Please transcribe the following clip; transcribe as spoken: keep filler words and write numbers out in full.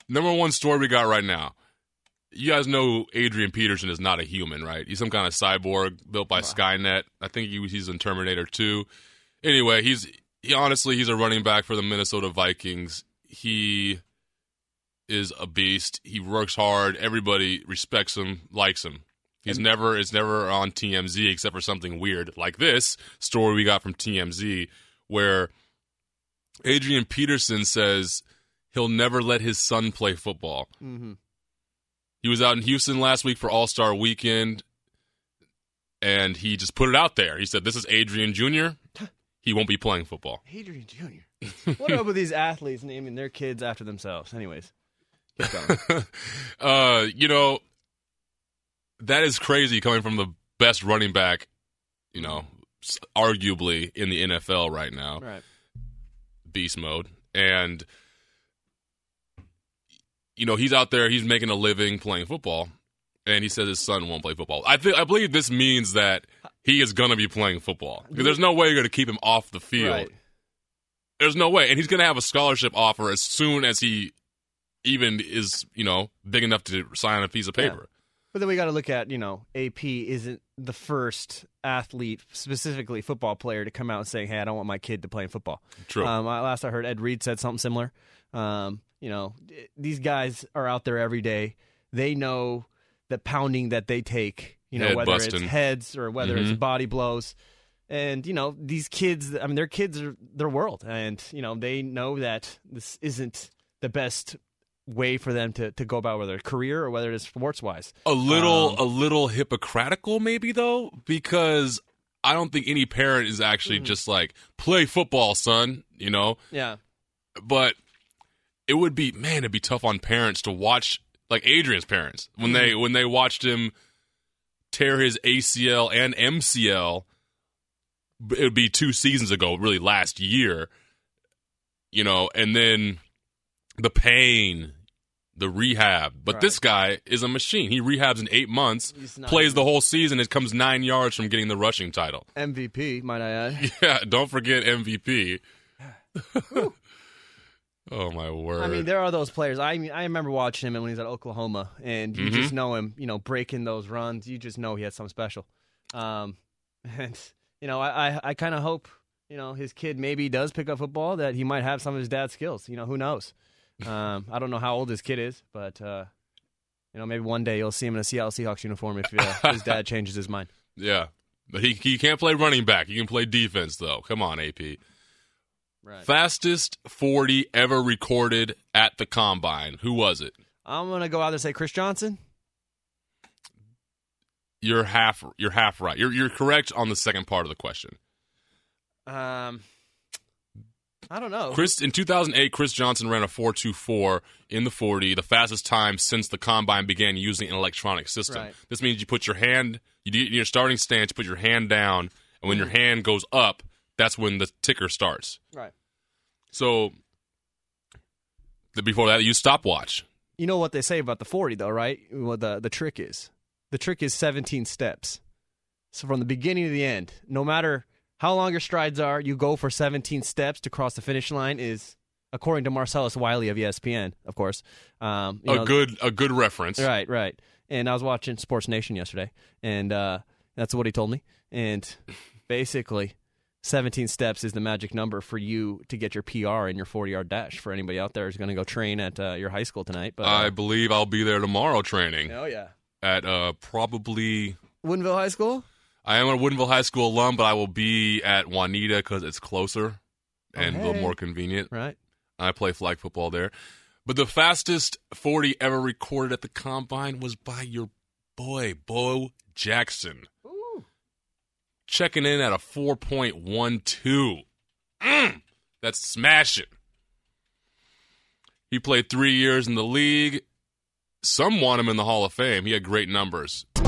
number one story we got right now. You guys know Adrian Peterson is not a human, right? He's some kind of cyborg built by wow. Skynet. I think he, he's in Terminator two. Anyway, he's he, honestly, he's a running back for the Minnesota Vikings. He is a beast. He works hard. Everybody respects him, likes him. He's and, never it's never on T M Z except for something weird like this story we got from T M Z where Adrian Peterson says he'll never let his son play football. Mm-hmm. He was out in Houston last week for All-Star Weekend, and he just put it out there. He said, this is Adrian Junior He won't be playing football. Adrian Junior What up with these athletes naming their kids after themselves? Anyways, keep going. uh, you know, that is crazy coming from the best running back, you know, arguably in the N F L right now. Right. Beast mode. And you know, he's out there, he's making a living playing football, and he says his son won't play football. I think I believe this means that he is going to be playing football. Because there's no way you're going to keep him off the field. Right. There's no way. And he's going to have a scholarship offer as soon as he even is, you know, big enough to sign a piece of paper. Yeah. But then we got to look at, you know, A P isn't the first athlete, specifically football player, to come out and say, hey, I don't want my kid to play in football. True. Um, last I heard, Ed Reed said something similar. Um, you know, these guys are out there every day. They know the pounding that they take, you know, Head whether busting. it's heads or whether mm-hmm. it's body blows. And, you know, these kids, I mean, their kids are their world. And, you know, they know that this isn't the best way for them to, to go about whether it's career or whether it's sports-wise. A little, um, a little hypocritical maybe, though, because I don't think any parent is actually mm-hmm. just like, play football, son, you know? Yeah. But it would be, man, it'd be tough on parents to watch, like Adrian's parents, when they when they watched him tear his A C L and M C L. It would be two seasons ago, really last year, you know, and then the pain, the rehab. But right. this guy is a machine. He rehabs in eight months, plays the whole season. It comes nine yards from getting the rushing title. M V P, might I add. Yeah, don't forget M V P. Oh, my word. I mean, there are those players. I mean, I remember watching him when he was at Oklahoma, and you mm-hmm. just know him, you know, breaking those runs. You just know he had something special. Um, and, you know, I, I, I kind of hope, you know, his kid maybe does pick up football, that he might have some of his dad's skills. You know, who knows? Um, I don't know how old his kid is, but, uh, you know, maybe one day you'll see him in a Seattle Seahawks uniform if uh, his dad changes his mind. Yeah. But he, he can't play running back. He can play defense, though. Come on, A P. Right. Fastest forty ever recorded at the Combine. Who was it? I'm going to go out there and say Chris Johnson. You're half you're half right. You're you're correct on the second part of the question. Um I don't know. Chris in two thousand eight, Chris Johnson ran a four two four in the forty, the fastest time since the Combine began using an electronic system. Right. This means you put your hand, you do in your starting stance, you put your hand down, and when your hand goes up, that's when the ticker starts. Right. So, the, before that, you stopwatch. You know what they say about the forty, though, right? What the, the trick is. The trick is seventeen steps. So from the beginning to the end, no matter how long your strides are, you go for seventeen steps to cross the finish line is, according to Marcellus Wiley of E S P N, of course. Um, you a know, good a good reference. Right, right. And I was watching Sports Nation yesterday, and uh, that's what he told me. And basically, seventeen steps is the magic number for you to get your P R in your forty-yard dash. For anybody out there who's going to go train at uh, your high school tonight. But uh, I believe I'll be there tomorrow training. Oh, yeah. At uh, probably... Woodinville High School? I am a Woodinville High School alum, but I will be at Juanita because it's closer and oh, hey. a little more convenient. Right. I play flag football there. But the fastest forty ever recorded at the Combine was by your boy, Bo Jackson. Ooh. Checking in at a four point one two. Mm, that's smashing. He played three years in the league. Some want him in the Hall of Fame. He had great numbers.